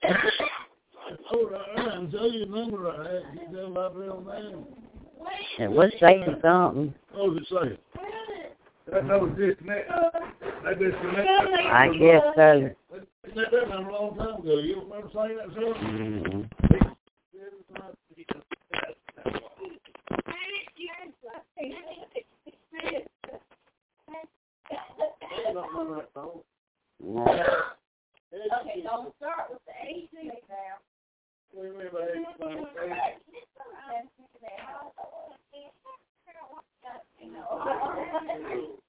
Hold on, tell you the number I had. You tell my real name. It was saying something. What was it saying? That was disconnect. That disconnect. I guess so. That number a long time ago. You remember saying that, sir? Mm-hmm. No. Okay, don't start with the 18 now. What do you mean by 18?